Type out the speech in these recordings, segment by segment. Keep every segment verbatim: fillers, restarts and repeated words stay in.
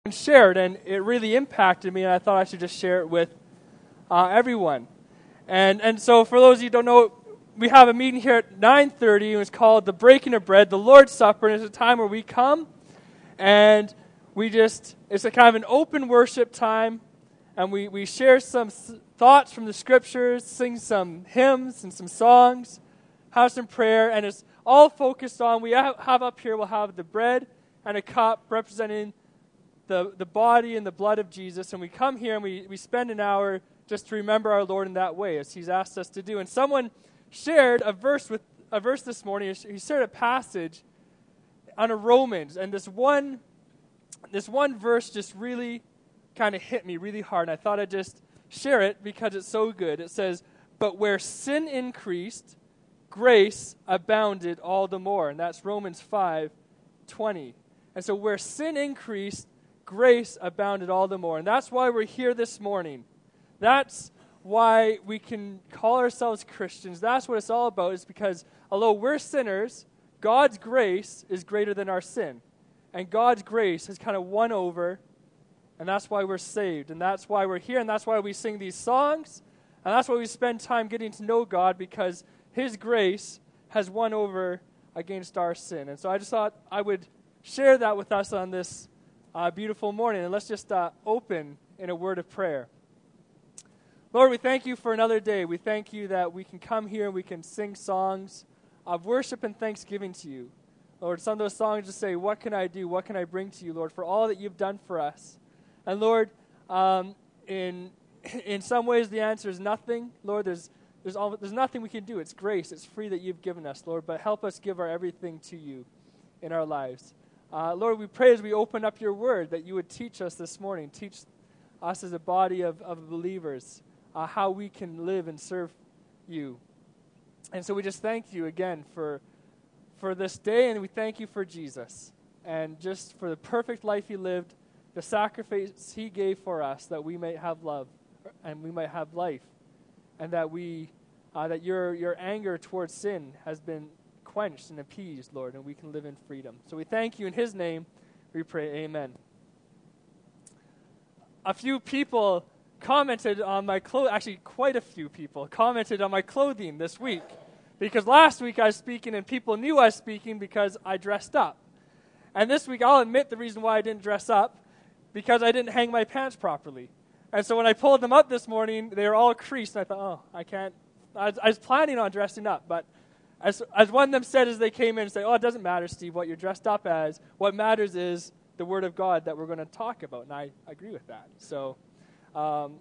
and shared, and it really impacted me, and I thought I should just share it with uh, everyone. And and so for those of you who don't know, we have a meeting here at nine thirty, and it's called the Breaking of Bread, the Lord's Supper, and it's a time where we come, and we just, it's a kind of an open worship time, and we, we share some s- thoughts from the Scriptures, sing some hymns and some songs, have some prayer, and it's all focused on, we have, have up here, we'll have the bread and a cup representing the, the body and the blood of Jesus, and we come here and we, we spend an hour just to remember our Lord in that way, as He's asked us to do. And someone shared a verse with a verse this morning. He shared a passage on a Romans, and this one this one verse just really kind of hit me really hard. And I thought I'd just share it because it's so good. It says, "But where sin increased, grace abounded all the more." And that's Romans five twenty. And so where sin increased, grace abounded all the more. And that's why we're here this morning. That's why we can call ourselves Christians. That's what it's all about, is because although we're sinners, God's grace is greater than our sin. And God's grace has kind of won over, and that's why we're saved. And that's why we're here, and that's why we sing these songs. And that's why we spend time getting to know God, because His grace has won over against our sin. And so I just thought I would share that with us on this uh, beautiful morning. And let's just uh, open in a word of prayer. Lord, we thank You for another day. We thank You that we can come here and we can sing songs of worship and thanksgiving to You. Lord, some of those songs just say, what can I do? What can I bring to You, Lord, for all that You've done for us? And Lord, um, in in some ways the answer is nothing. Lord, there's there's all, there's nothing we can do. It's grace. It's free that You've given us, Lord. But help us give our everything to You in our lives. Uh, Lord, we pray as we open up Your word that You would teach us this morning. Teach us as a body of, of believers uh, how we can live and serve You. And so we just thank You again for for this day, and we thank You for Jesus and just for the perfect life He lived, the sacrifice He gave for us that we might have love and we might have life, and that we uh, that your your anger towards sin has been quenched and appeased, Lord, and we can live in freedom. So we thank You in His name. We pray, amen. A few people commented on my clothes, actually quite a few people commented on my clothing this week. Because last week I was speaking and people knew I was speaking because I dressed up. And this week I'll admit the reason why I didn't dress up, because I didn't hang my pants properly. And so when I pulled them up this morning, they were all creased. And I thought, oh, I can't. I was, I was planning on dressing up. But as, as one of them said as they came in and said, oh, it doesn't matter, Steve, what you're dressed up as. What matters is the Word of God that we're going to talk about. And I agree with that. So um,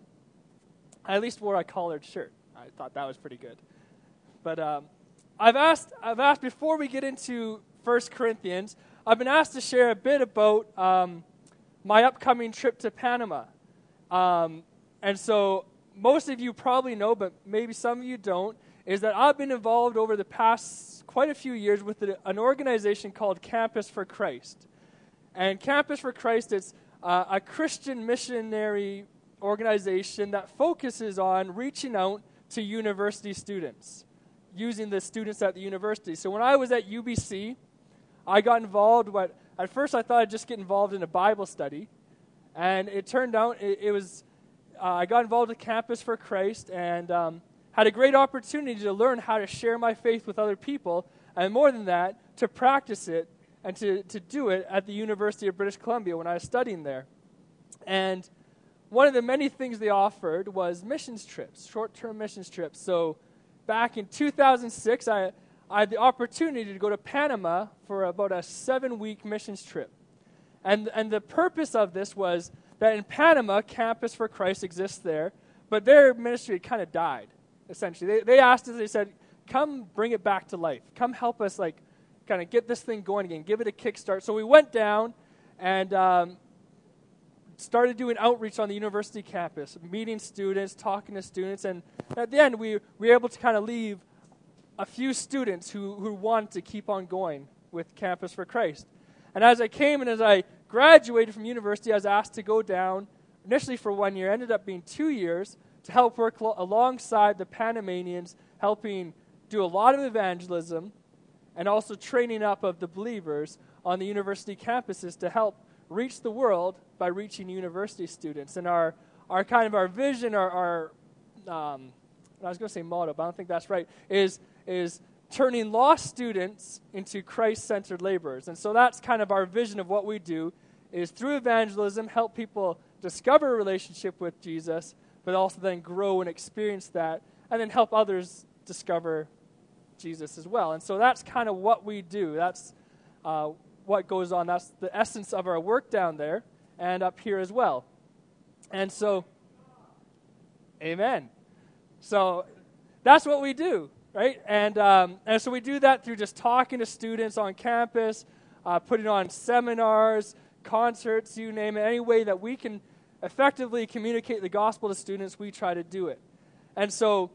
I at least wore a collared shirt. I thought that was pretty good. But um, I've asked I've asked before we get into First Corinthians, I've been asked to share a bit about um, my upcoming trip to Panama. Um, and so most of you probably know, but maybe some of you don't, is that I've been involved over the past quite a few years with an organization called Campus for Christ. And Campus for Christ is uh, a Christian missionary organization that focuses on reaching out to university students, using the students at the university. So when I was at U B C, I got involved, what, at first I thought I'd just get involved in a Bible study, and it turned out it, it was, uh, I got involved with Campus for Christ, and um, had a great opportunity to learn how to share my faith with other people, and more than that, to practice it, and to, to do it at the University of British Columbia when I was studying there. And one of the many things they offered was missions trips, short-term missions trips. So back in two thousand six, I, I had the opportunity to go to Panama for about a seven-week missions trip. And, and the purpose of this was that in Panama, Campus for Christ exists there, but their ministry had kind of died, essentially. They, they asked us, they said, come bring it back to life. Come help us, like, kind of get this thing going again, give it a kickstart. So we went down and um, started doing outreach on the university campus, meeting students, talking to students, and at the end, we, we were able to kind of leave a few students who, who wanted to keep on going with Campus for Christ. And as I came and as I graduated from university, I was asked to go down, initially for one year, ended up being two years, to help work lo- alongside the Panamanians, helping do a lot of evangelism, and also training up of the believers on the university campuses to help reach the world by reaching university students. And our, our kind of our vision, our, our um, I was going to say motto, but I don't think that's right, is, is turning lost students into Christ-centered laborers. And so that's kind of our vision of what we do, is through evangelism, help people discover a relationship with Jesus, but also then grow and experience that, and then help others discover Jesus as well. And so that's kind of what we do. That's uh, what goes on. That's the essence of our work down there and up here as well. And so, amen. So that's what we do, right? And um, and so we do that through just talking to students on campus, uh, putting on seminars, concerts, you name it. Any way that we can effectively communicate the gospel to students, we try to do it. And so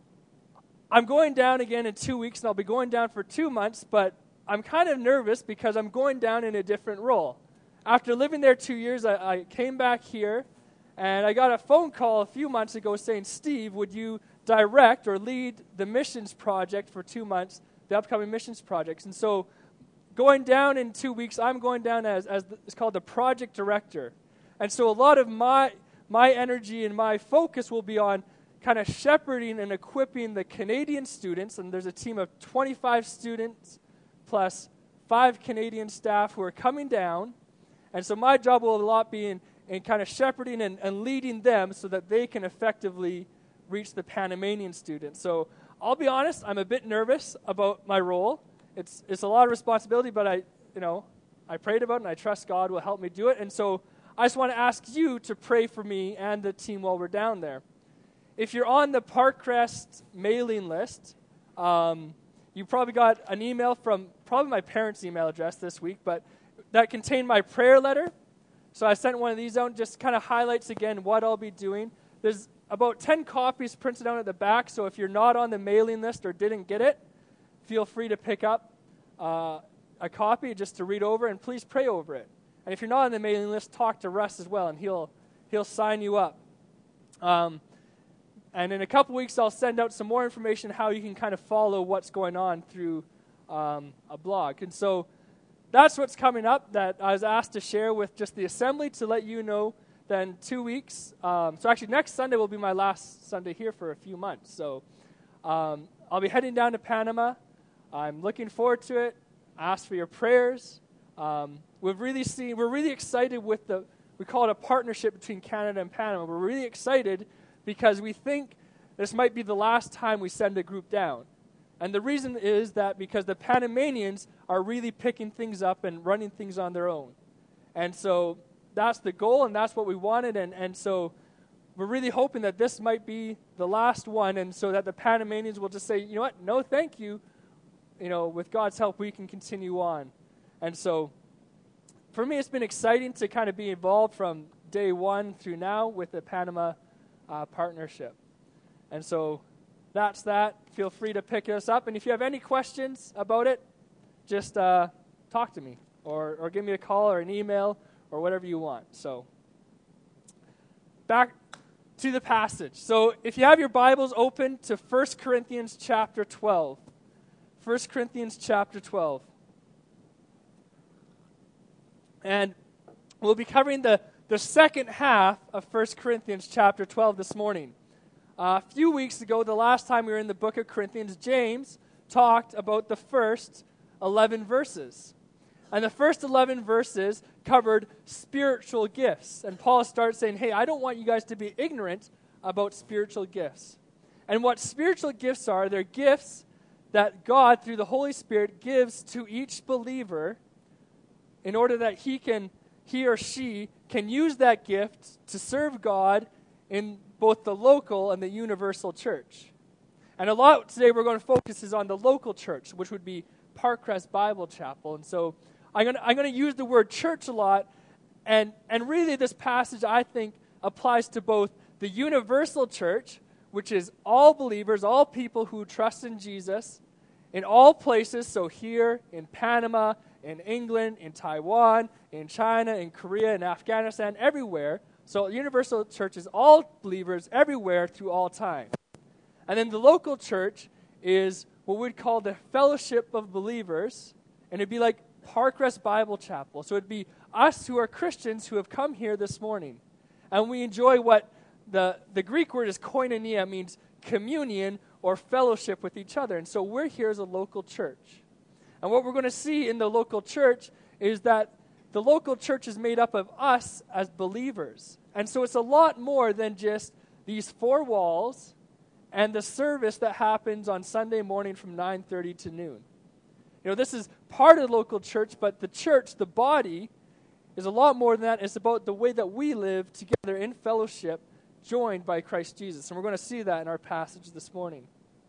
I'm going down again in two weeks, and I'll be going down for two months, but I'm kind of nervous because I'm going down in a different role. After living there two years, I, I came back here, and I got a phone call a few months ago saying, Steve, would you direct or lead the missions project for two months, the upcoming missions projects? And so going down in two weeks, I'm going down as, as the, it's called the project director. And so a lot of my my energy and my focus will be on kind of shepherding and equipping the Canadian students, and there's a team of twenty-five students plus five Canadian staff who are coming down. And so my job will a lot be in, in kind of shepherding and, and leading them so that they can effectively reach the Panamanian students. So I'll be honest, I'm a bit nervous about my role. It's it's a lot of responsibility, but I, you know, I prayed about it, and I trust God will help me do it. And so I just want to ask you to pray for me and the team while we're down there. If you're on the Parkcrest mailing list, um, you probably got an email from probably my parents' email address this week, but that contained my prayer letter. So I sent one of these out, just kind of highlights again what I'll be doing. There's about ten copies printed out at the back, so if you're not on the mailing list or didn't get it, feel free to pick up uh, a copy just to read over, and please pray over it. And if you're not on the mailing list, talk to Russ as well, and he'll he'll sign you up. Um, and in a couple weeks, I'll send out some more information how you can kind of follow what's going on through um, a blog. And so that's what's coming up that I was asked to share with just the assembly to let you know that in two weeks. Um, so actually, next Sunday will be my last Sunday here for a few months. So um, I'll be heading down to Panama. I'm looking forward to it. I ask for your prayers. Um, we've really seen, we're really excited with the, we call it a partnership between Canada and Panama. We're really excited because we think this might be the last time we send a group down. And the reason is that because the Panamanians are really picking things up and running things on their own. And so that's the goal, and that's what we wanted. And, and so we're really hoping that this might be the last one, and so that the Panamanians will just say, you know what, no thank you. You know, with God's help, we can continue on. And so for me, it's been exciting to kind of be involved from day one through now with the Panama uh, partnership. And so that's that. Feel free to pick us up. And if you have any questions about it, just uh, talk to me or, or give me a call or an email or whatever you want. So back to the passage. So if you have your Bibles open to First Corinthians chapter twelve. First Corinthians chapter twelve. And we'll be covering the, the second half of First Corinthians chapter twelve this morning. Uh, a few weeks ago, the last time we were in the book of Corinthians, James talked about the first eleven verses. And the first eleven verses covered spiritual gifts. And Paul starts saying, hey, I don't want you guys to be ignorant about spiritual gifts. And what spiritual gifts are, they're gifts that God, through the Holy Spirit, gives to each believer in order that he can, he or she can use that gift to serve God in both the local and the universal church. And a lot today we're going to focus is on the local church, which would be Parkcrest Bible Chapel. And so I'm going to, I'm going to use the word church a lot, and, and really this passage, I think, applies to both the universal church, which is all believers, all people who trust in Jesus, in all places, so here, in Panama, in England, in Taiwan, in China, in Korea, in Afghanistan, everywhere. So universal church is all believers everywhere through all time. And then the local church is what we'd call the fellowship of believers, and it'd be like Parkcrest Bible Chapel. So it'd be us who are Christians who have come here this morning, and we enjoy what the, the Greek word is koinonia, means communion or fellowship with each other. And so we're here as a local church. And what we're going to see in the local church is that the local church is made up of us as believers. And so it's a lot more than just these four walls and the service that happens on Sunday morning from nine thirty to noon. You know, this is part of the local church, but the church, the body, is a lot more than that. It's about the way that we live together in fellowship, joined by Christ Jesus. And we're going to see that in our passage this morning.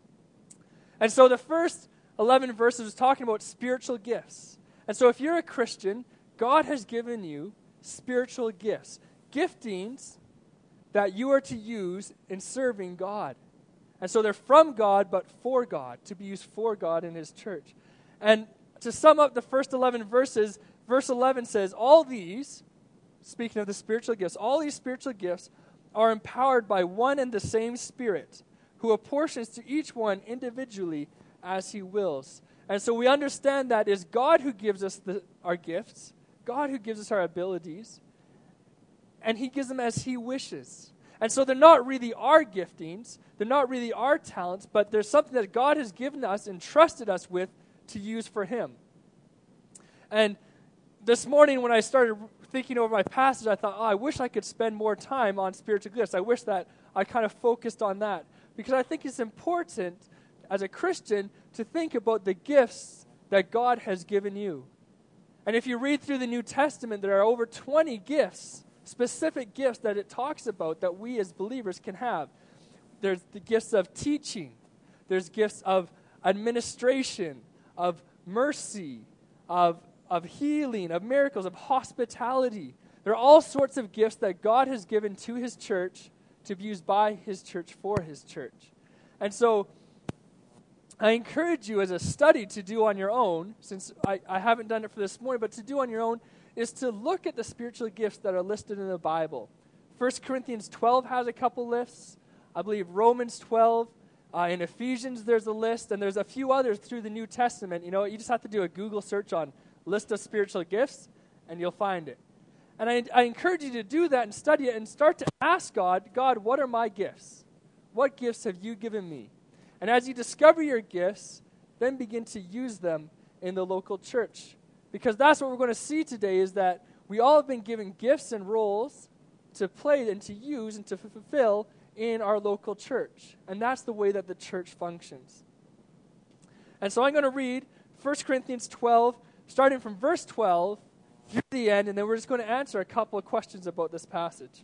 And so the first eleven verses is talking about spiritual gifts. And so if you're a Christian, God has given you spiritual gifts, giftings that you are to use in serving God. And so they're from God, but for God, to be used for God in his church. And to sum up the first eleven verses, verse eleven says, all these, speaking of the spiritual gifts, all these spiritual gifts are empowered by one and the same Spirit, who apportions to each one individually as he wills. And so we understand that it's God who gives us the, our gifts, God who gives us our abilities, and he gives them as he wishes. And so they're not really our giftings, they're not really our talents, but there's something that God has given us and trusted us with to use for him. And this morning when I started thinking over my passage, I thought, oh, I wish I could spend more time on spiritual gifts. I wish that I kind of focused on that. Because I think it's important as a Christian to think about the gifts that God has given you. And if you read through the New Testament, there are over twenty gifts, specific gifts that it talks about that we as believers can have. There's the gifts of teaching. There's gifts of administration, of mercy, of, of healing, of miracles, of hospitality. There are all sorts of gifts that God has given to his church to be used by his church for his church. And so I encourage you as a study to do on your own, since I, I haven't done it for this morning, but to do on your own, is to look at the spiritual gifts that are listed in the Bible. First Corinthians twelve has a couple lists. I believe Romans twelve. Uh, in Ephesians, there's a list, and there's a few others through the New Testament. You know, you just have to do a Google search on list of spiritual gifts, and you'll find it. And I, I encourage you to do that and study it and start to ask God, God, what are my gifts? What gifts have you given me? And as you discover your gifts, then begin to use them in the local church. Because that's what we're going to see today, is that we all have been given gifts and roles to play and to use and to f- fulfill in our local church. And that's the way that the church functions. And so I'm going to read First Corinthians twelve, starting from verse twelve through the end, and then we're just going to answer a couple of questions about this passage.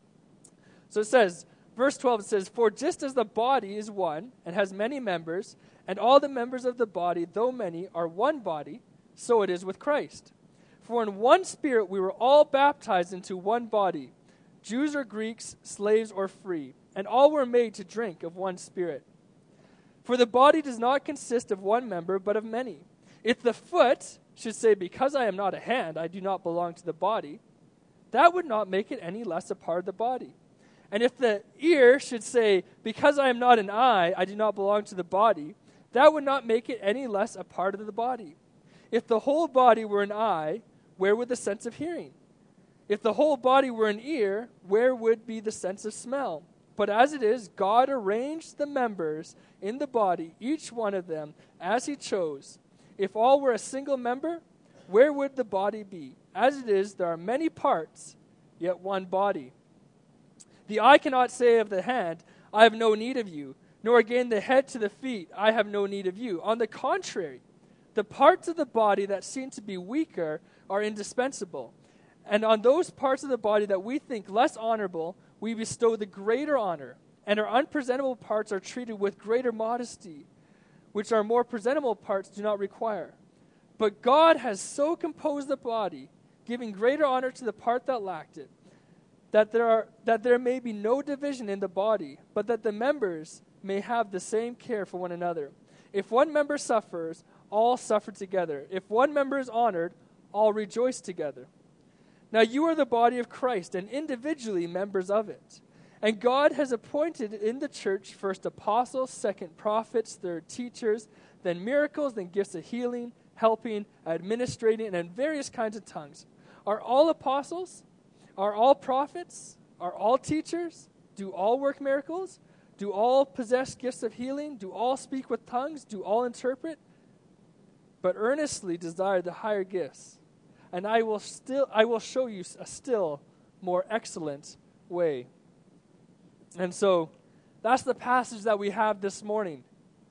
So it says, verse twelve, it says, "For just as the body is one and has many members, and all the members of the body, though many, are one body, so it is with Christ. For in one Spirit we were all baptized into one body, Jews or Greeks, slaves or free, and all were made to drink of one Spirit. For the body does not consist of one member, but of many. If the foot should say, 'Because I am not a hand, I do not belong to the body,' that would not make it any less a part of the body. And if the ear should say, 'Because I am not an eye, I do not belong to the body,' that would not make it any less a part of the body. If the whole body were an eye, where would the sense of hearing? If the whole body were an ear, where would be the sense of smell? But as it is, God arranged the members in the body, each one of them, as he chose. If all were a single member, where would the body be? As it is, there are many parts, yet one body. The eye cannot say of the hand, 'I have no need of you,' nor again the head to the feet, 'I have no need of you.' On the contrary, the parts of the body that seem to be weaker are indispensable. And on those parts of the body that we think less honorable, we bestow the greater honor, and our unpresentable parts are treated with greater modesty, which our more presentable parts do not require. But God has so composed the body, giving greater honor to the part that lacked it, that there are that there may be no division in the body, but that the members may have the same care for one another. If one member suffers, all suffer together. If one member is honored, all rejoice together. Now you are the body of Christ, and individually members of it. And God has appointed in the church first apostles, second prophets, third teachers, then miracles, then gifts of healing, helping, administrating, and various kinds of tongues. Are all apostles? Are all prophets? Are all teachers? Do all work miracles? Do all possess gifts of healing? Do all speak with tongues? Do all interpret? But earnestly desire the higher gifts, and I will still I will show you a still more excellent way. And so that's the passage that we have this morning.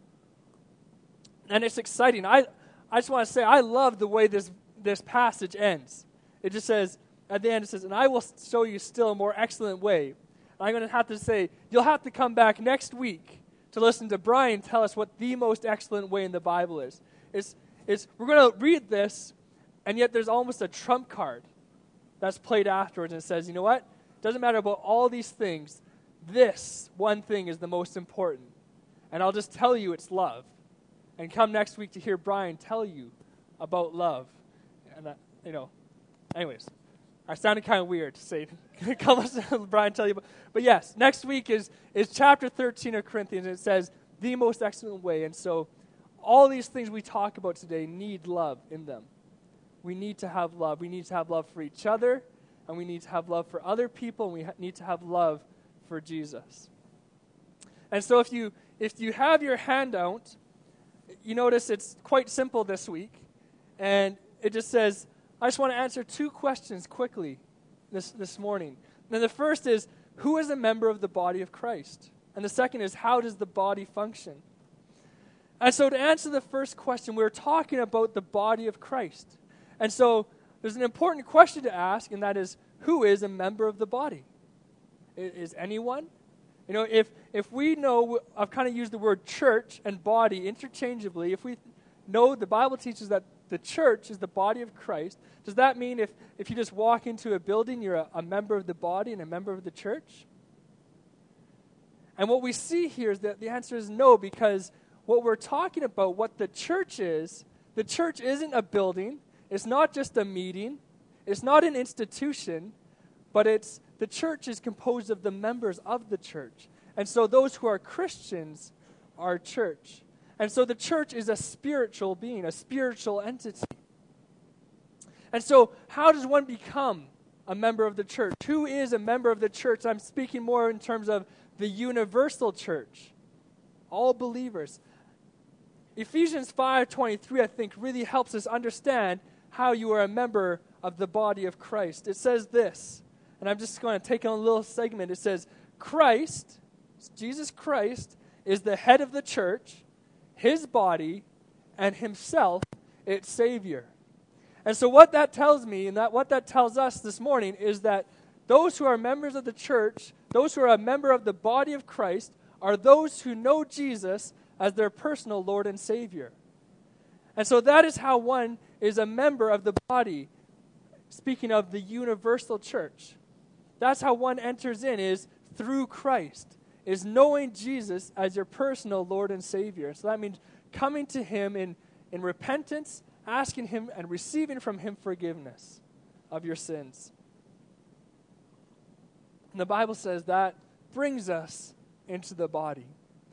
And it's exciting. I I just want to say I love the way this this passage ends. It just says, at the end it says, and I will show you still a more excellent way. I'm going to have to say, you'll have to come back next week to listen to Brian tell us what the most excellent way in the Bible is. It's, it's, we're going to read this, and yet there's almost a trump card that's played afterwards, and it says, you know what? It doesn't matter about all these things. This one thing is the most important. And I'll just tell you it's love. And come next week to hear Brian tell you about love. And, uh, you know, anyways. I sounded kind of weird to say, come listen to Brian tell you. But, but yes, next week is, is chapter thirteen of Corinthians, and it says, the most excellent way. And so all these things we talk about today need love in them. We need to have love. We need to have love for each other, and we need to have love for other people, and we ha- need to have love for Jesus. And so if you if you have your handout, you notice it's quite simple this week, and it just says, I just want to answer two questions quickly this, this morning. And the first is, who is a member of the body of Christ? And the second is, how does the body function? And so to answer the first question, we're talking about the body of Christ. And so there's an important question to ask, and that is, who is a member of the body? Is, is anyone? You know, if if we know, I've kind of used the word church and body interchangeably. If we know the Bible teaches that the church is the body of Christ, does that mean if, if you just walk into a building, you're a, a member of the body and a member of the church? And what we see here is that the answer is no, because what we're talking about, what the church is, the church isn't a building, it's not just a meeting, it's not an institution, but it's the church is composed of the members of the church. And so those who are Christians are church. And so the church is a spiritual being, a spiritual entity. And so how does one become a member of the church? Who is a member of the church? I'm speaking more in terms of the universal church. All believers. Ephesians five twenty-three, I think, really helps us understand how you are a member of the body of Christ. It says this, and I'm just going to take on a little segment. It says, Christ, Jesus Christ, is the head of the church, his body, and himself its Savior. And so what that tells me, and that what that tells us this morning, is that those who are members of the church, those who are a member of the body of Christ, are those who know Jesus as their personal Lord and Savior. And so that is how one is a member of the body, speaking of the universal church. That's how one enters in, is through Christ, is knowing Jesus as your personal Lord and Savior. So that means coming to him in, in repentance, asking him and receiving from him forgiveness of your sins. And the Bible says that brings us into the body.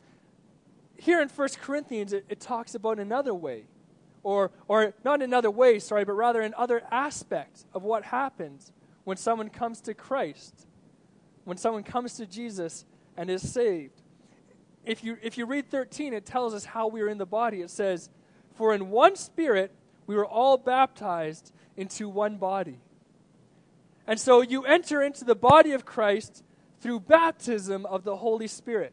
Here in First Corinthians, it, it talks about another way, or or not another way, sorry, but rather another aspect of what happens when someone comes to Christ, when someone comes to Jesus and is saved. If you if you read thirteen, it tells us how we are in the body. It says, "For in one Spirit we were all baptized into one body." And so you enter into the body of Christ through baptism of the Holy Spirit.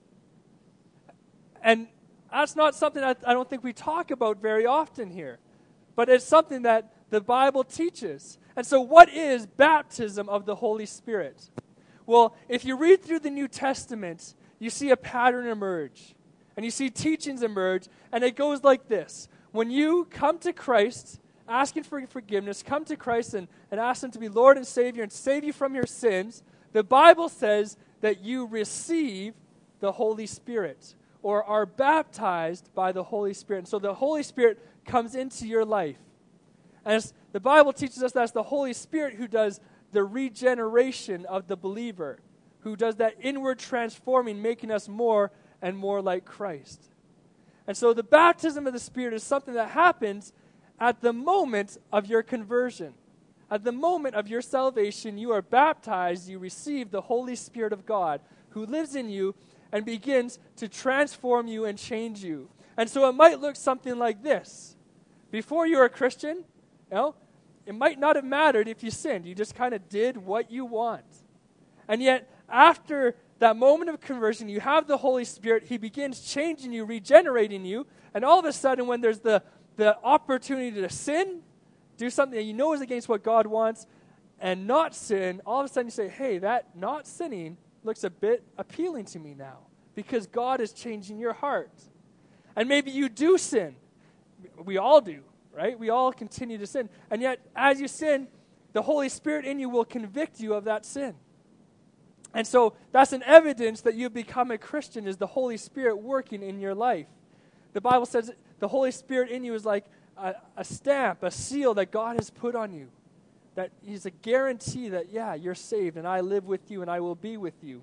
And that's not something that I don't think we talk about very often here. But it's something that the Bible teaches. And so what is baptism of the Holy Spirit? Well, if you read through the New Testament, you see a pattern emerge. And you see teachings emerge. And it goes like this. When you come to Christ, asking for forgiveness, come to Christ and, and ask him to be Lord and Savior and save you from your sins, the Bible says that you receive the Holy Spirit, or are baptized by the Holy Spirit. And so the Holy Spirit comes into your life. And it's, the Bible teaches us that it's the Holy Spirit who does the regeneration of the believer, who does that inward transforming, making us more and more like Christ. And so the baptism of the Spirit is something that happens at the moment of your conversion. At the moment of your salvation, you are baptized, you receive the Holy Spirit of God who lives in you and begins to transform you and change you. And so it might look something like this. Before you were a Christian, you know, it might not have mattered if you sinned. You just kind of did what you want. And yet, after that moment of conversion, you have the Holy Spirit. He begins changing you, regenerating you. And all of a sudden, when there's the, the opportunity to sin, do something that you know is against what God wants, and not sin, all of a sudden you say, hey, that not sinning looks a bit appealing to me now, because God is changing your heart. And maybe you do sin. We all do, right? We all continue to sin. And yet, as you sin, the Holy Spirit in you will convict you of that sin. And so that's an evidence that you've become a Christian, is the Holy Spirit working in your life. The Bible says the Holy Spirit in you is like a, a stamp, a seal that God has put on you. That He's a guarantee that, yeah, you're saved, and I live with you, and I will be with you.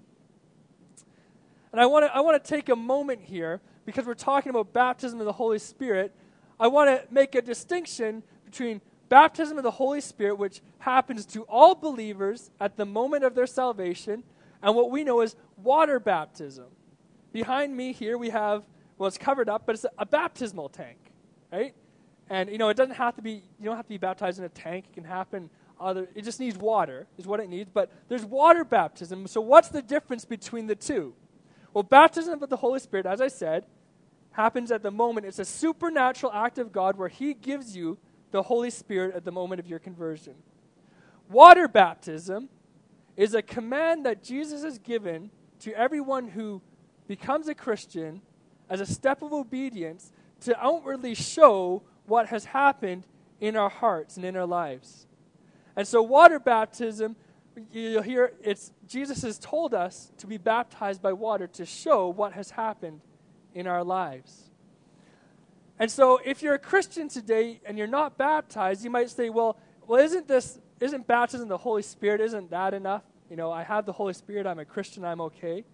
And I want to I want to take a moment here, because we're talking about baptism of the Holy Spirit. I want to make a distinction between baptism of the Holy Spirit, which happens to all believers at the moment of their salvation, and what we know as water baptism. Behind me here we have, well, it's covered up, but it's a, a baptismal tank, right? And, you know, it doesn't have to be, you don't have to be baptized in a tank. It can happen other, it just needs water is what it needs. But there's water baptism. So what's the difference between the two? Well, baptism of the Holy Spirit, as I said, happens at the moment. It's a supernatural act of God where He gives you the Holy Spirit at the moment of your conversion. Water baptism is a command that Jesus has given to everyone who becomes a Christian as a step of obedience to outwardly show what has happened in our hearts and in our lives. And so water baptism, you'll hear, it's Jesus has told us to be baptized by water to show what has happened in our lives. And so if you're a Christian today and you're not baptized, you might say, well, well, isn't this, isn't baptism the Holy Spirit, isn't that enough? You know, I have the Holy Spirit, I'm a Christian, I'm okay.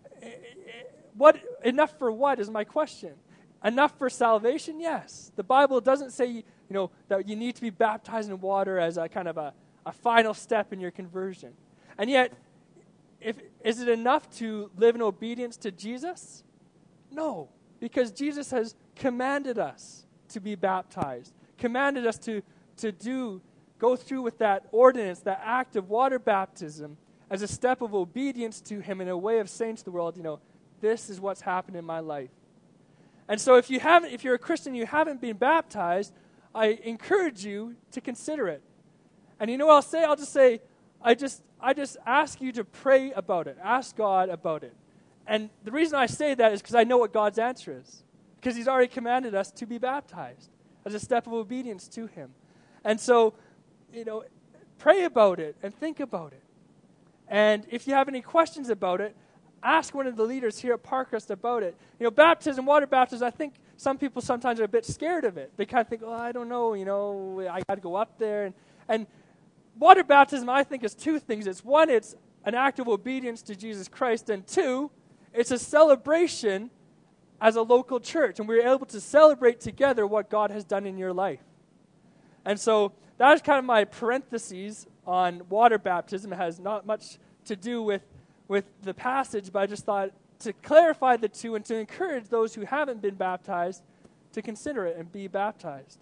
What, enough for what is my question? Enough for salvation? Yes. The Bible doesn't say, you know, that you need to be baptized in water as a kind of a, a final step in your conversion. And yet, if is it enough to live in obedience to Jesus? No, because Jesus has commanded us to be baptized, commanded us to, to do, go through with that ordinance, that act of water baptism as a step of obedience to Him, in a way of saying to the world, you know, this is what's happened in my life. And so if you haven't, if you're a Christian, you haven't been baptized, I encourage you to consider it. And you know what I'll say? I'll just say, I just I just ask you to pray about it. Ask God about it. And the reason I say that is because I know what God's answer is. Because He's already commanded us to be baptized as a step of obedience to Him. And so, you know, pray about it and think about it. And if you have any questions about it, ask one of the leaders here at Parkhurst about it. You know, baptism, water baptism, I think some people sometimes are a bit scared of it. They kind of think, oh, I don't know, you know, I got to go up there. And, and water baptism, I think, is two things. It's one, it's an act of obedience to Jesus Christ. And two, it's a celebration as a local church. And we're able to celebrate together what God has done in your life. And so that is kind of my parentheses on water baptism. It has not much to do with with the passage, but I just thought to clarify the two and to encourage those who haven't been baptized to consider it and be baptized.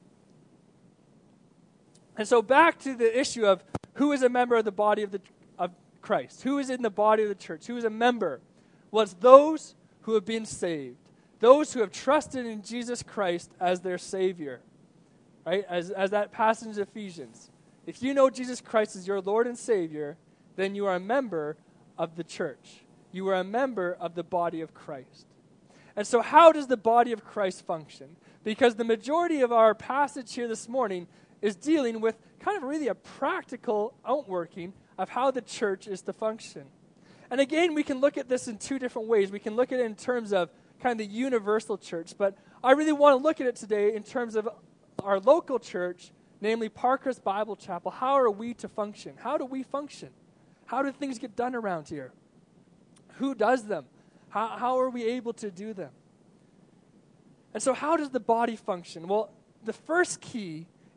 And so back to the issue of who is a member of the body of the of Christ, who is in the body of the church, who is a member. Well, it's those who have been saved, those who have trusted in Jesus Christ as their Savior, right? As as that passage in Ephesians. If you know Jesus Christ as your Lord and Savior, then you are a member of the church. You are a member of the body of Christ. And so how does the body of Christ function? Because the majority of our passage here this morning is dealing with kind of really a practical outworking of how the church is to function. And again, we can look at this in two different ways. We can look at it in terms of kind of the universal church, but I really want to look at it today in terms of our local church, namely Parkhurst Bible Chapel. How are we to function? How do we function? How do things get done around here? Who does them? How, how are we able to do them? And so how does the body function? Well, the first key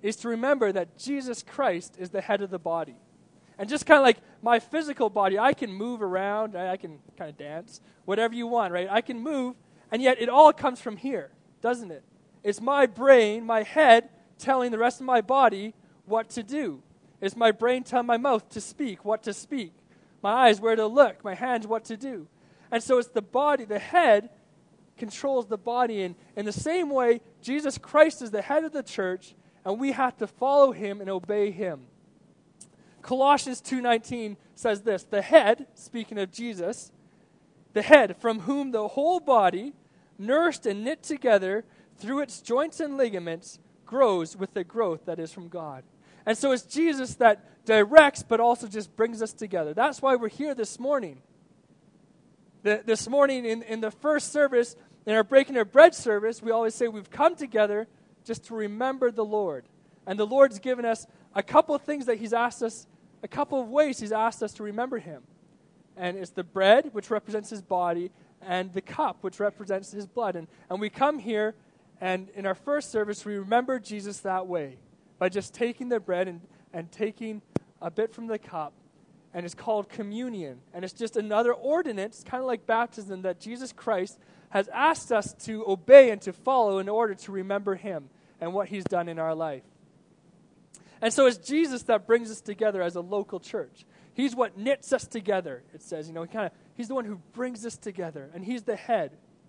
is to remember that Jesus Christ is the head of the body. And just kind of like my physical body, I can move around, I can kind of dance, whatever you want, right? I can move, and yet it all comes from here, doesn't it? It's my brain, my head, telling the rest of my body what to do. It's my brain telling my mouth to speak, what to speak. My eyes, where to look. My hands, what to do. And so it's the body, the head, controls the body. And in the same way, Jesus Christ is the head of the church, and we have to follow him and obey him. Colossians two nineteen says this, the head, speaking of Jesus, the head from whom the whole body, nourished and knit together through its joints and ligaments, grows with the growth that is from God. And so it's Jesus that directs but also just brings us together. That's why we're here this morning. The, this morning in, in the first service, in our Breaking our Bread service, we always say we've come together just to remember the Lord. And the Lord's given us a couple of things that he's asked us, a couple of ways he's asked us to remember him. And it's the bread, which represents his body, and the cup, which represents his blood. And, and we come here, and in our first service, we remember Jesus that way, by just taking the bread and, and taking a bit from the cup. And it's called communion. And it's just another ordinance, kind of like baptism, that Jesus Christ has asked us to obey and to follow in order to remember him and what he's done in our life. And so it's Jesus that brings us together as a local church. He's what knits us together, it says. You know, he kind of he's the one who brings us together, and he's the head.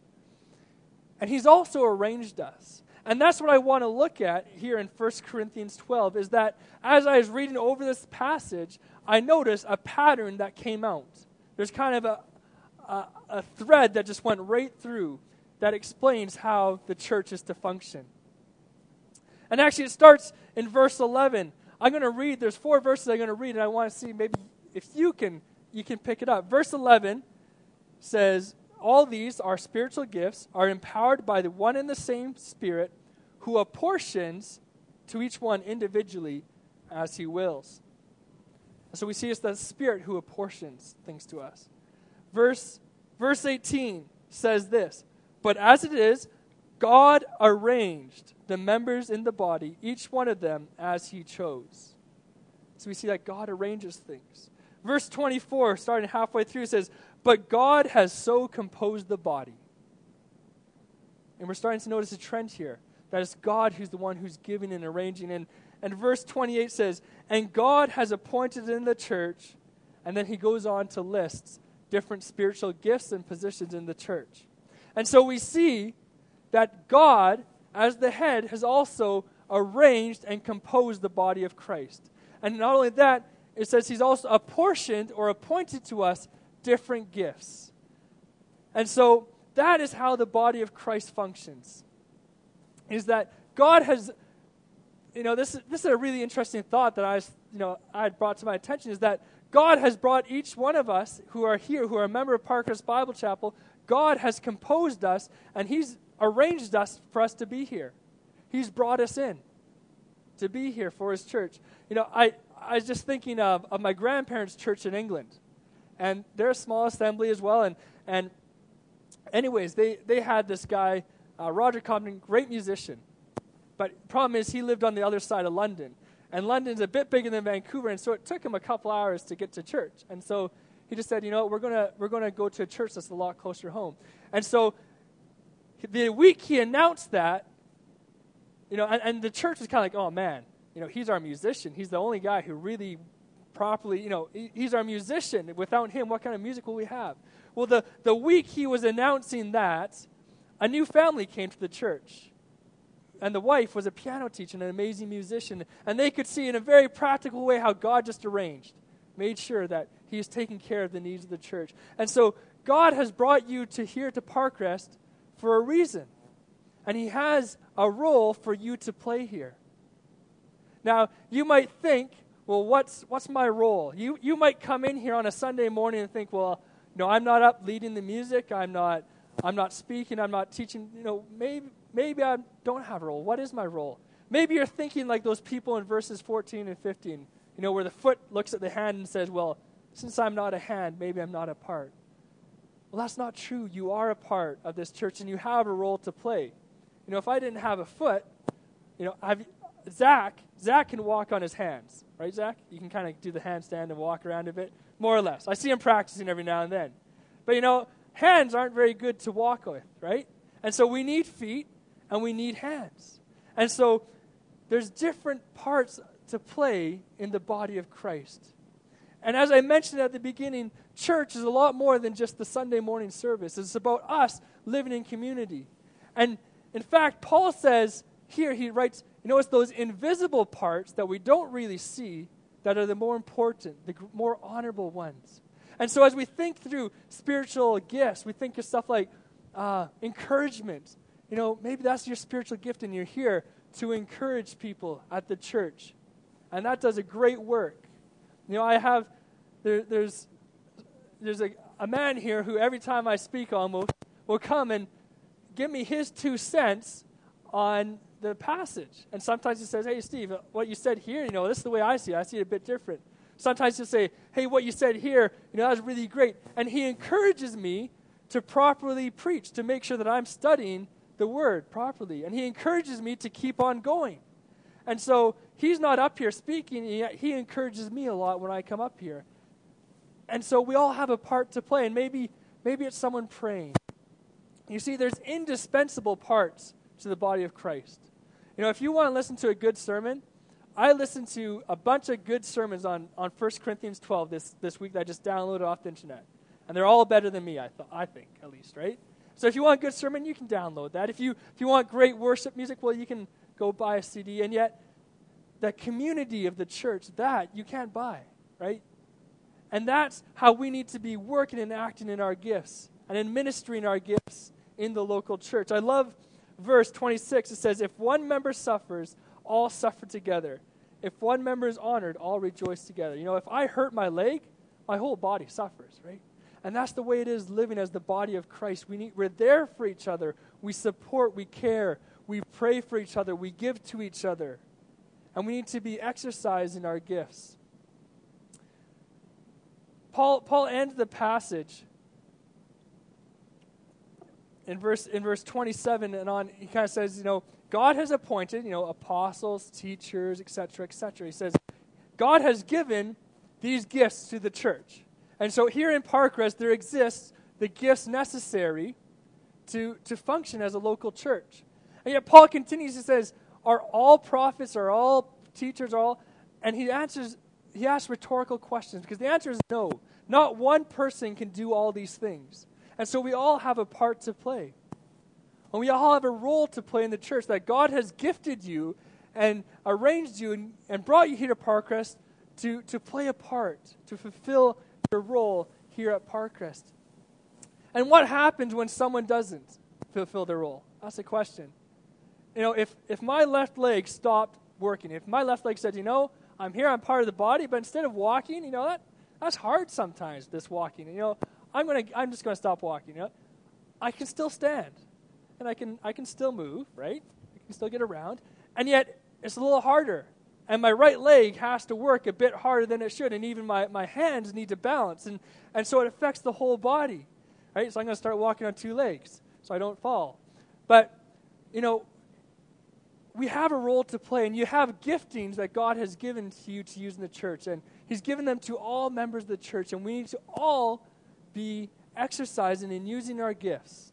And he's also arranged us. And that's what I want to look at here in First Corinthians twelve, is that as I was reading over this passage, I noticed a pattern that came out. There's kind of a, a, a thread that just went right through that explains how the church is to function. And actually it starts in verse eleven. I'm going to read, there's four verses I'm going to read, and I want to see maybe if you can, you can pick it up. Verse eleven says, all these, our spiritual gifts, are empowered by the one and the same Spirit, who apportions to each one individually as he wills. So we see it's the Spirit who apportions things to us. Verse, verse eighteen says this, but as it is, God arranged the members in the body, each one of them as he chose. So we see that God arranges things. Verse twenty-four, starting halfway through, says, but God has so composed the body. And we're starting to notice a trend here. That it's God who's the one who's giving and arranging. And, and verse twenty-eight says, and God has appointed in the church, and then he goes on to list different spiritual gifts and positions in the church. And so we see that God, as the head, has also arranged and composed the body of Christ. And not only that, it says he's also apportioned or appointed to us different gifts. And so that is how the body of Christ functions. Is that God has, you know, this, this is a really interesting thought that I was, you know, I had brought to my attention, is that God has brought each one of us who are here, who are a member of Parkhurst Bible Chapel, God has composed us, and he's arranged us for us to be here. He's brought us in to be here for his church. You know, I, I was just thinking of, of my grandparents' church in England. And they're a small assembly as well. And, and anyways, they, they had this guy, uh, Roger Compton, great musician. But problem is he lived on the other side of London. And London's a bit bigger than Vancouver, and so it took him a couple hours to get to church. And so he just said, you know, we're gonna we're gonna go to a church that's a lot closer home. And so the week he announced that, you know, and, and the church was kind of like, oh man, you know, he's our musician. He's the only guy who really properly, you know, he, he's our musician. Without him, what kind of music will we have? Well, the, the week he was announcing that, a new family came to the church. And the wife was a piano teacher and an amazing musician. And they could see in a very practical way how God just arranged, made sure that he is taking care of the needs of the church. And so God has brought you to here to Parkrest for a reason. And he has a role for you to play here. Now, you might think, well, what's what's my role? You you might come in here on a Sunday morning and think, well, no, I'm not up leading the music. I'm not I'm not speaking. I'm not teaching. You know, maybe maybe I don't have a role. What is my role? Maybe you're thinking like those people in verses fourteen and fifteen, you know, where the foot looks at the hand and says, well, since I'm not a hand, maybe I'm not a part. Well, that's not true. You are a part of this church, and you have a role to play. You know, if I didn't have a foot, you know, I've, Zach, Zach can walk on his hands, right, Zach? You can kind of do the handstand and walk around a bit, more or less. I see him practicing every now and then. But, you know, hands aren't very good to walk with, right? And so we need feet and we need hands. And so there's different parts to play in the body of Christ. And as I mentioned at the beginning, church is a lot more than just the Sunday morning service. It's about us living in community. And in fact, Paul says here, he writes, you know, it's those invisible parts that we don't really see that are the more important, the more honorable ones. And so as we think through spiritual gifts, we think of stuff like uh, encouragement. You know, maybe that's your spiritual gift and you're here to encourage people at the church. And that does a great work. You know, I have, there, there's there's a, a man here who every time I speak almost will come and give me his two cents on the passage. And sometimes he says, hey, Steve, what you said here, you know, this is the way I see it. I see it a bit different. Sometimes he'll say, hey, what you said here, you know, that was really great. And he encourages me to properly preach, to make sure that I'm studying the word properly. And he encourages me to keep on going. And so he's not up here speaking, yet he encourages me a lot when I come up here. And so we all have a part to play, and maybe maybe it's someone praying. You see, there's indispensable parts to the body of Christ. You know, if you want to listen to a good sermon, I listened to a bunch of good sermons on, on First Corinthians twelve this, this week that I just downloaded off the internet. And they're all better than me, I, th- I think, at least, right? So if you want a good sermon, you can download that. If you if you want great worship music, well, you can go buy a C D. And yet, the community of the church, that you can't buy, right? And that's how we need to be working and acting in our gifts and administering our gifts in the local church. I love verse twenty-six. It says, if one member suffers, all suffer together. If one member is honored, all rejoice together. You know, if I hurt my leg, my whole body suffers, right? And that's the way it is living as the body of Christ. We need, we're there for each other. We support, we care, we pray for each other, we give to each other. And we need to be exercising our gifts. Paul, Paul ends the passage in verse in verse twenty-seven and on. He kind of says, you know, God has appointed, you know, apostles, teachers, et cetera, et cetera. He says, God has given these gifts to the church. And so here in Parkrest, there exists the gifts necessary to, to function as a local church. And yet Paul continues, he says, are all prophets, are all teachers, are all... And he answers, he asks rhetorical questions, because the answer is no. Not one person can do all these things. And so we all have a part to play. And we all have a role to play in the church, that God has gifted you and arranged you and, and brought you here to Parkrest to, to play a part, to fulfill your role here at Parkrest. And what happens when someone doesn't fulfill their role? That's the question. You know, if, if my left leg stopped working, if my left leg said, you know, I'm here, I'm part of the body, but instead of walking, you know, that that's hard sometimes, this walking. You know, I'm gonna I'm just gonna stop walking, you know. I can still stand. And I can I can still move, right? I can still get around. And yet it's a little harder. And my right leg has to work a bit harder than it should, and even my, my hands need to balance. And, and so it affects the whole body. Right? So I'm gonna start walking on two legs so I don't fall. But, you know, we have a role to play, and you have giftings that God has given to you to use in the church, and he's given them to all members of the church, and we need to all be exercising and using our gifts.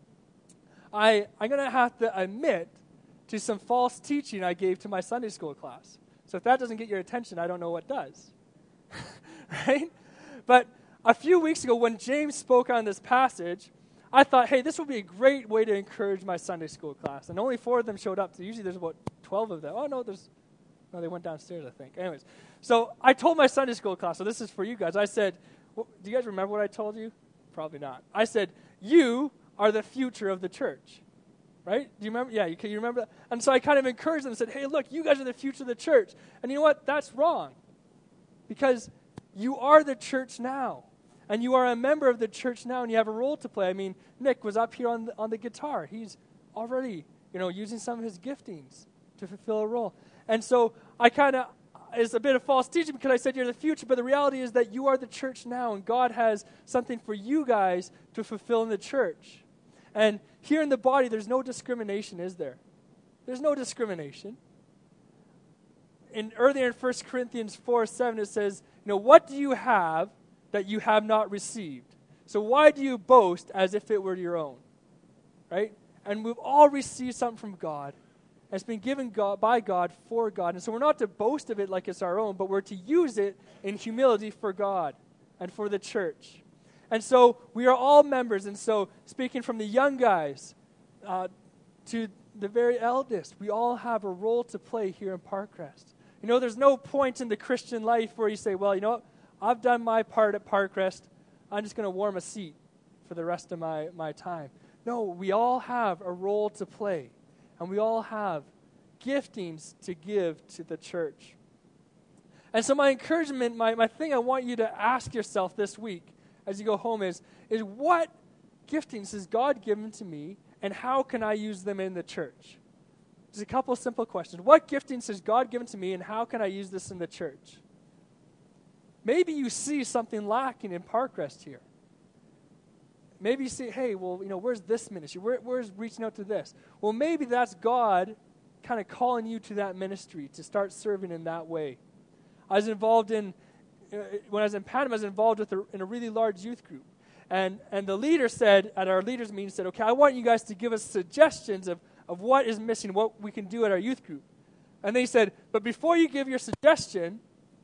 I, I'm going to have to admit to some false teaching I gave to my Sunday school class. So if that doesn't get your attention, I don't know what does. Right? But a few weeks ago when James spoke on this passage, I thought, hey, this would be a great way to encourage my Sunday school class. And only four of them showed up. So usually there's about twelve of them. Oh, no, there's, no, they went downstairs, I think. Anyways, so I told my Sunday school class, so this is for you guys. I said, well, do you guys remember what I told you? Probably not. I said, you are the future of the church. Right? Do you remember? Yeah, you, can you remember that? And so I kind of encouraged them and said, hey, look, you guys are the future of the church. And you know what? That's wrong. Because you are the church now. And you are a member of the church now, and you have a role to play. I mean, Nick was up here on the, on the guitar. He's already, you know, using some of his giftings to fulfill a role. And so I kind of, it's a bit of false teaching because I said you're the future, but the reality is that you are the church now, and God has something for you guys to fulfill in the church. And here in the body, there's no discrimination, is there? There's no discrimination. in earlier in First Corinthians four seven, it says, you know, what do you have that you have not received? So why do you boast as if it were your own? Right? And we've all received something from God. And it's been given God, by God for God. And so we're not to boast of it like it's our own, but we're to use it in humility for God and for the church. And so we are all members. And so speaking from the young guys uh, to the very eldest, we all have a role to play here in Parkrest. You know, there's no point in the Christian life where you say, well, you know what, I've done my part at Parkrest. I'm just going to warm a seat for the rest of my, my time. No, we all have a role to play. And we all have giftings to give to the church. And so my encouragement, my, my thing I want you to ask yourself this week as you go home is, is what giftings has God given to me, and how can I use them in the church? Just a couple of simple questions. What giftings has God given to me, and how can I use this in the church? Maybe you see something lacking in Parkrest here. Maybe you see, hey, well, you know, where's this ministry? Where, where's reaching out to this? Well, maybe that's God kind of calling you to that ministry to start serving in that way. I was involved in, uh, when I was in Panama, I was involved with a, in a really large youth group. And and the leader said, at our leaders meeting, said, okay, I want you guys to give us suggestions of, of what is missing, what we can do at our youth group. And they said, but before you give your suggestion,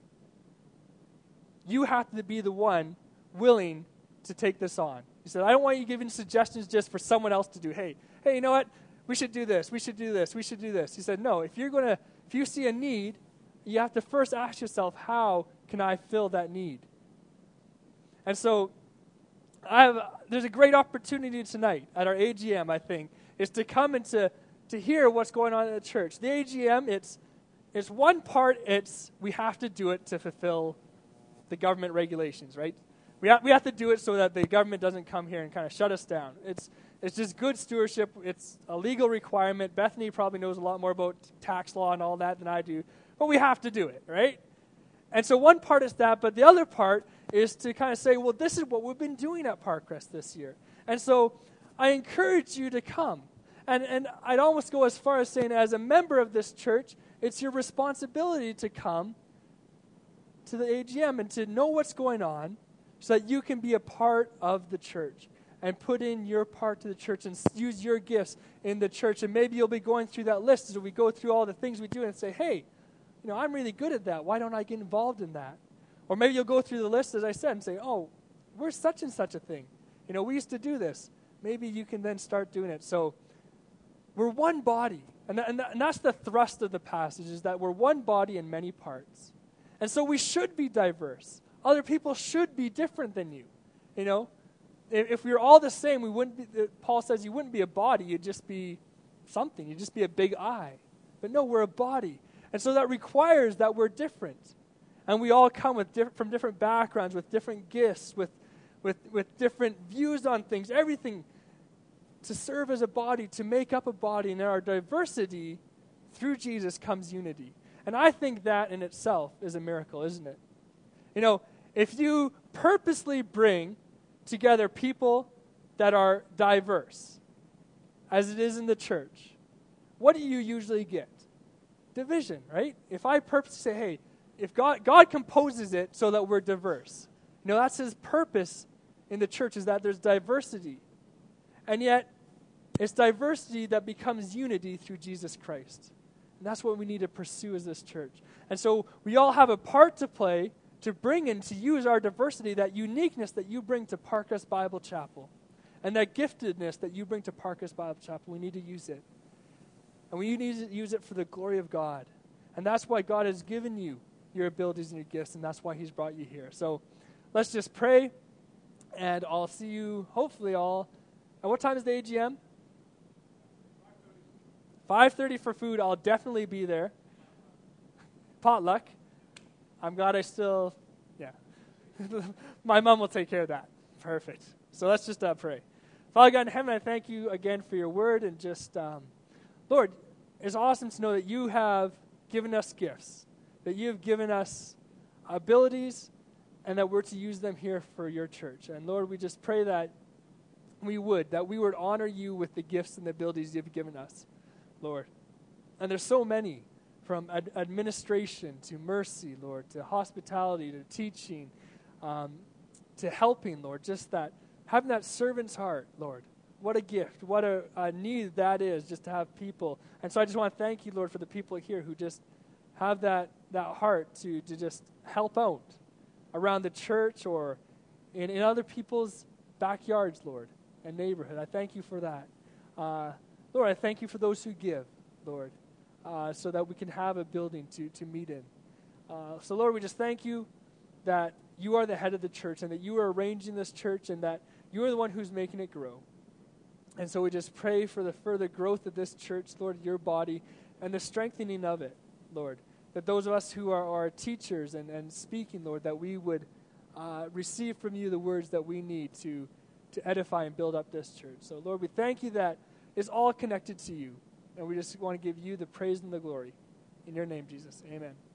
you have to be the one willing to take this on. He said, I don't want you giving suggestions just for someone else to do. Hey, hey, you know what? We should do this. We should do this. We should do this. He said, no, if you're going to, if you see a need, you have to first ask yourself, how can I fill that need? And so I have, there's a great opportunity tonight at our A G M, I think, is to come and to, to hear what's going on in the church. The A G M, it's, it's one part, it's we have to do it to fulfill the government regulations, right? We have, we have to do it so that the government doesn't come here and kind of shut us down. It's it's just good stewardship. It's a legal requirement. Bethany probably knows a lot more about tax law and all that than I do, but we have to do it, right? And so one part is that, but the other part is to kind of say, well, this is what we've been doing at Parkrest this year. And so I encourage you to come. And, and I'd almost go as far as saying, as a member of this church, it's your responsibility to come to the A G M and to know what's going on, so that you can be a part of the church and put in your part to the church and use your gifts in the church. And maybe you'll be going through that list as we go through all the things we do and say, hey, you know, I'm really good at that. Why don't I get involved in that? Or maybe you'll go through the list, as I said, and say, oh, we're such and such a thing. You know, we used to do this. Maybe you can then start doing it. So we're one body. And, th- and, th- and that's the thrust of the passage, is that we're one body in many parts. And so we should be diverse. Other people should be different than you. You know, if, if we were all the same, we wouldn't be, uh, Paul says you wouldn't be a body, you'd just be something. You'd just be a big eye. But no, we're a body. And so that requires that we're different. And we all come with diff- from different backgrounds, with different gifts, with, with, with different views on things, everything to serve as a body, to make up a body. And in our diversity, through Jesus comes unity. And I think that in itself is a miracle, isn't it? You know, if you purposely bring together people that are diverse, as it is in the church, what do you usually get? Division, right? If I purposely say, hey, if God God composes it so that we're diverse, you know, that's his purpose in the church, is that there's diversity. And yet, it's diversity that becomes unity through Jesus Christ. And that's what we need to pursue as this church. And so we all have a part to play to bring in, to use our diversity, that uniqueness that you bring to Parkrest Bible Chapel, and that giftedness that you bring to Parkrest Bible Chapel. We need to use it. And we need to use it for the glory of God. And that's why God has given you your abilities and your gifts, and that's why he's brought you here. So let's just pray, and I'll see you, hopefully all, at what time is the A G M? five thirty for food. I'll definitely be there. Potluck. I'm glad I still, yeah. My mom will take care of that. Perfect. So let's just uh, pray. Father God in heaven, I thank you again for your word, and just, um, Lord, it's awesome to know that you have given us gifts, that you have given us abilities, and that we're to use them here for your church. And Lord, we just pray that we would, that we would honor you with the gifts and the abilities you've given us, Lord. And there's so many from ad- administration to mercy, Lord, to hospitality, to teaching, um, to helping, Lord, just that, having that servant's heart, Lord. What a gift, what a, a need that is, just to have people. And so I just want to thank you, Lord, for the people here who just have that, that heart to, to just help out around the church or in, in other people's backyards, Lord, and neighborhood. I thank you for that. Uh, Lord, I thank you for those who give, Lord, uh, so that we can have a building to, to meet in. Uh, so, Lord, we just thank you that you are the head of the church and that you are arranging this church and that you are the one who's making it grow. And so we just pray for the further growth of this church, Lord, your body, and the strengthening of it, Lord. That those of us who are, are teachers and, and speaking, Lord, that we would uh, receive from you the words that we need to, to edify and build up this church. So, Lord, we thank you that it's all connected to you. And we just want to give you the praise and the glory. In your name, Jesus. Amen.